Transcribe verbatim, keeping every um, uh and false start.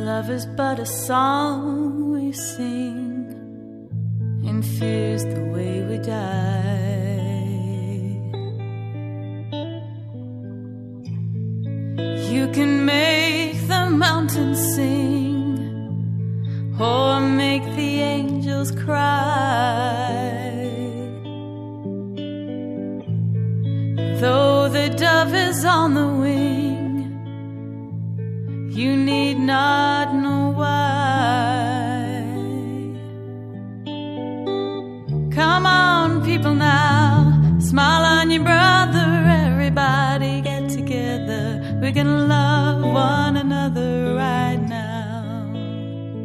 Love is but a song we sing, and fear's the way we die. You can make the mountains sing, or make the angels cry. Though the dove is on the wing, you need not know why. Come on, people, now, smile on your brother. Everybody get together. We're gonna love one another.